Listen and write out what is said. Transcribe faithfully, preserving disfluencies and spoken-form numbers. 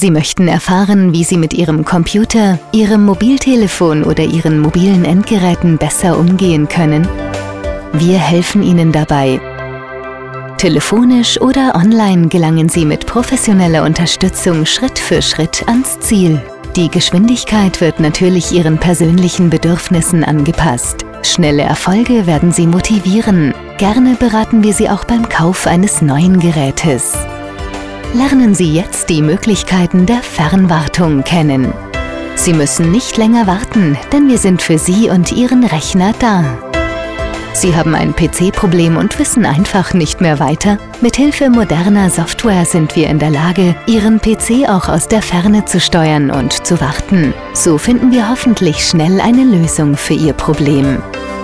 Sie möchten erfahren, wie Sie mit Ihrem Computer, Ihrem Mobiltelefon oder Ihren mobilen Endgeräten besser umgehen können? Wir helfen Ihnen dabei. Telefonisch oder online gelangen Sie mit professioneller Unterstützung Schritt für Schritt ans Ziel. Die Geschwindigkeit wird natürlich Ihren persönlichen Bedürfnissen angepasst. Schnelle Erfolge werden Sie motivieren. Gerne beraten wir Sie auch beim Kauf eines neuen Gerätes. Lernen Sie jetzt die Möglichkeiten der Fernwartung kennen. Sie müssen nicht länger warten, denn wir sind für Sie und Ihren Rechner da. Sie haben ein P C-Problem und wissen einfach nicht mehr weiter? Mithilfe moderner Software sind wir in der Lage, Ihren P C auch aus der Ferne zu steuern und zu warten. So finden wir hoffentlich schnell eine Lösung für Ihr Problem.